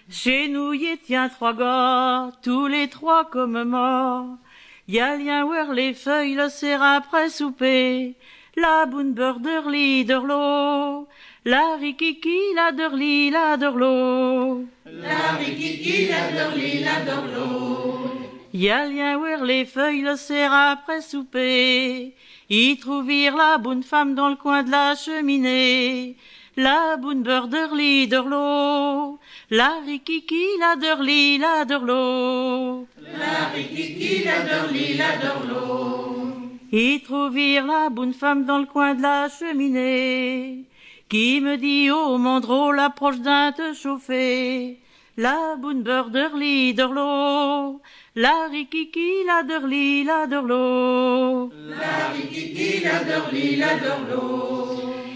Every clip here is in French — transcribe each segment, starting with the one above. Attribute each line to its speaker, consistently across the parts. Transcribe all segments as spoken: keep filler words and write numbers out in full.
Speaker 1: Chez nous, y tient trois gars, tous les trois comme morts. Y a lien voir les feuilles, le serre après souper. La boune beurre d'urli d'urlo. La rikiki, la d'urli, la d'urlo.
Speaker 2: La rikiki, la d'urli, la d'urlo.
Speaker 1: Y a lien voir les feuilles, le serre après souper. Y trouvirent la bonne femme dans le coin de la cheminée. La boune beurre d'urli d'urlo. La rikiki, la d'urli, la d'urlo.
Speaker 2: La rikiki, la d'urli, la d'urlo.
Speaker 1: Y trouvirent la bonne femme dans le coin de la cheminée, qui me dit, oh mon drôle, approche d'un te chauffer. La boune beurre d'urli d'urlo. La rikiki, la d'urli, la d'urlo.
Speaker 2: La rikiki, la d'urli, la d'urlo.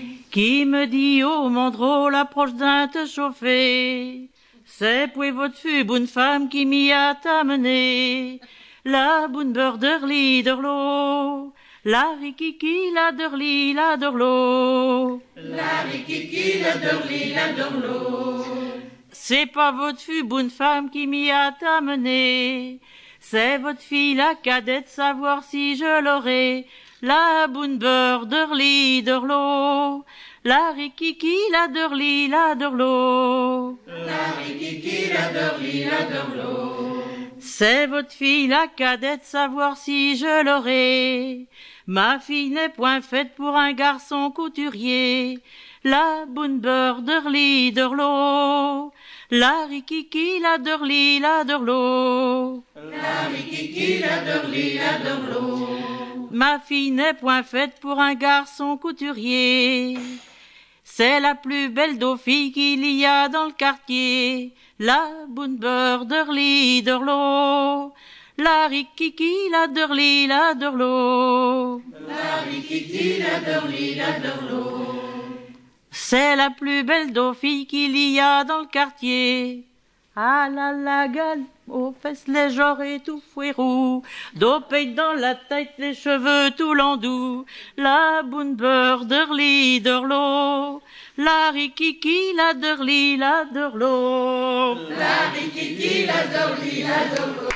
Speaker 1: Qui me dit, oh mon drôle, approche d'un te chauffer. C'est pour votre fût, bonne femme, qui m'y a amené. La boune beurre d'urli d'urlo. La rikiki, la d'urli, la d'urlo.
Speaker 2: La rikiki, la d'urli, la d'urlo.
Speaker 1: C'est pas votre fût, bonne femme, qui m'y a amené. C'est votre fille, la cadette, savoir si je l'aurai. La boune beurre d'urli d'urlo. La rikiki, la d'urli, la d'urlo.
Speaker 2: La rikiki, la d'urli, la d'urlo.
Speaker 1: C'est votre fille, la cadette, savoir si je l'aurai. Ma fille n'est point faite pour un garçon couturier. La boune beurre d'urli d'urlo. La rikiki, la d'urli, la d'urlo.
Speaker 2: La rikiki, la d'urli, la d'urlo.
Speaker 1: Ma fille n'est point faite pour un garçon couturier. C'est la plus belle dos fille qu'il y a dans le quartier. La boune beurre d'urli d'urlo. La rikiki, la d'urli, la d'urlo.
Speaker 2: La rikiki, la d'urli, la d'urlo.
Speaker 1: C'est la plus belle dos fille qu'il y a dans le quartier. Ah la la gueule, aux fesses les genres et tout fouérou, dos peigne dans la tête, les cheveux tout landou. La boune beurre d'urli d'urlo. La rikiki, la d'urli, la d'urlo.
Speaker 2: La rikiki, la d'urli, la d'urlo.